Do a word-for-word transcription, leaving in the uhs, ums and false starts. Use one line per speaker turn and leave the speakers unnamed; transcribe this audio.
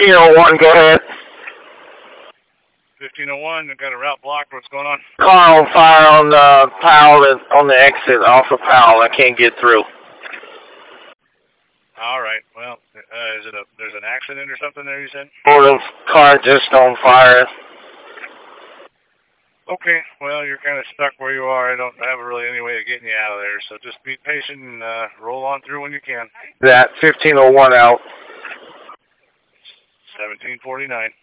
fifteen oh one, go ahead.
fifteen oh one, I've got a route blocked. What's going on?
Car on fire on the Powell, on the exit off of Powell. I can't get through.
All right. Well, uh, is it a, there's an accident or something there, you said?
Or the car just on fire.
Okay. Well, you're kind of stuck where you are. I don't have really any way of getting you out of there, so just be patient and uh, roll on through when you can.
That fifteen oh one out.
seventeen forty-nine.